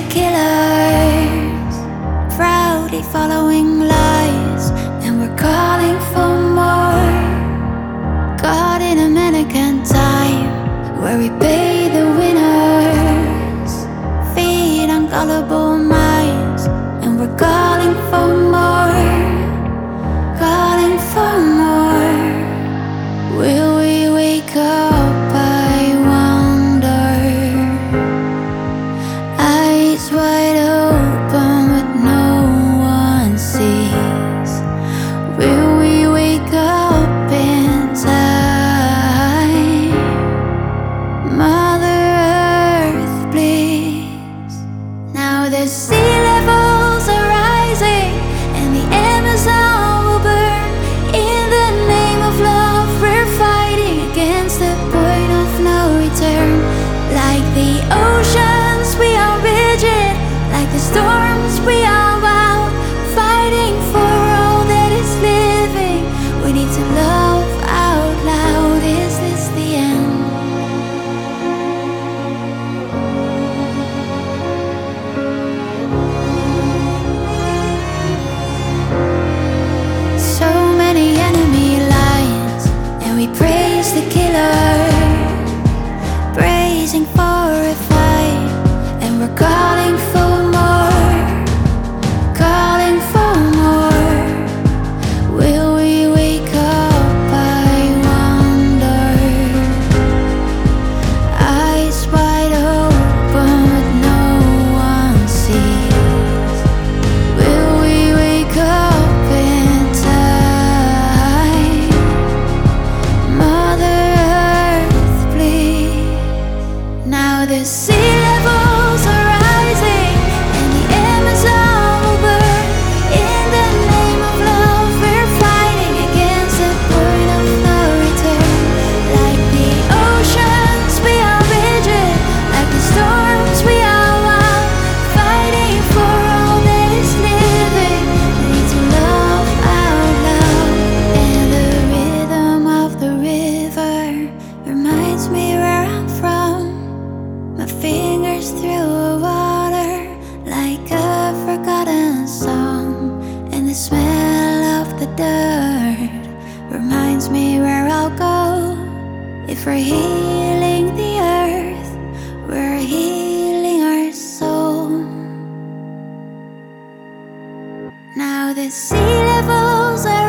the killers, proudly following lies, and we're calling for more. Caught in a mannequin time, where we pay the winners, feed on gullible minds, and we're calling for more, calling for more. Will we wake up? I wonder. Eyes wide open, but no one sees. Will we wake up in time? Mother Earth, please. Now the sea levels are rising, and the Amazon will burn. In the name of love, we're fighting against the point of no return. Like the oceans, we are rigid. Like the storms, we are wild. Fighting for all that is living. We need to love out loud. Is this the end? So many enemy lines, and we praise the killer, bracing for a fight, and we're calling for more, calling for more. Will we wake up? I wonder. Eyes wide open, but no one sees. Will we wake up in time? Mother Earth, please. Now the sea levels are rising, and the Amazon will burn. In the name of love, we're fighting against the point of no return. Like the oceans, we are rigid. Like the storms, we are wild. Fighting for all that is living. We need to love out loud. And the rhythm of the river reminds me where I'm from. My fingers through the water, like a forgotten song. And the smell of the dirt reminds me where I'll go. If we're healing the earth, we're healing our soul. Now the sea levels are